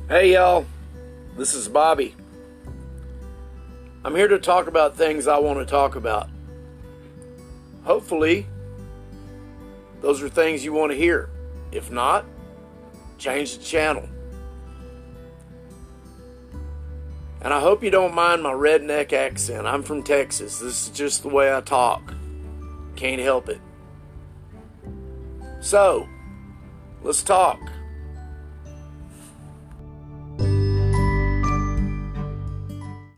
Hey y'all, this is Bobby. I'm here to talk about things I want to talk about. Hopefully, those are things you want to hear. If not, change the channel. And I hope you don't mind my redneck accent. I'm from Texas. This is just the way I talk. Can't help it. So, let's talk.